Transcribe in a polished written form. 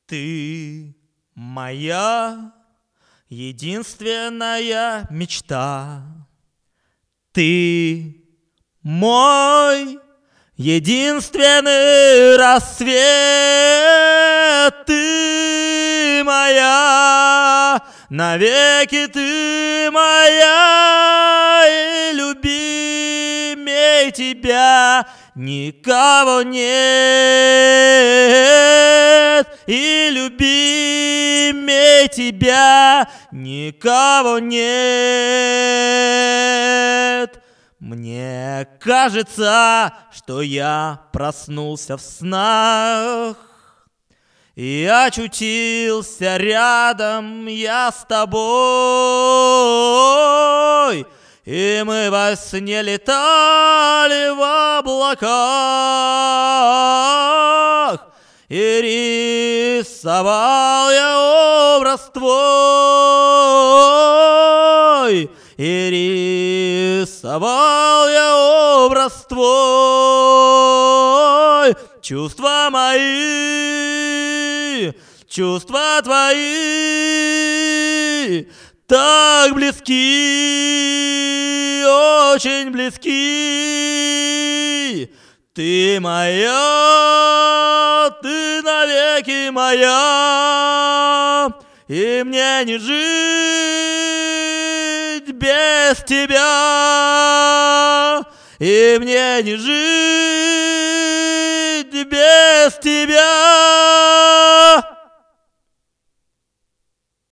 Ты моя единственная мечта. Ты мой единственный рассвет. Ты моя, навеки ты моя, и любимей тебя никого нет, и любимей тебя никого нет. Мне кажется, что я проснулся в снах и очутился рядом я с тобой. И мы во сне летали в облаках, и рисовал я образ твой, и рисовал я образ твой. Чувства мои, чувства твои так близки, очень близки. Ты моя, ты навеки моя, и мне не жить без тебя, и мне не жить без тебя.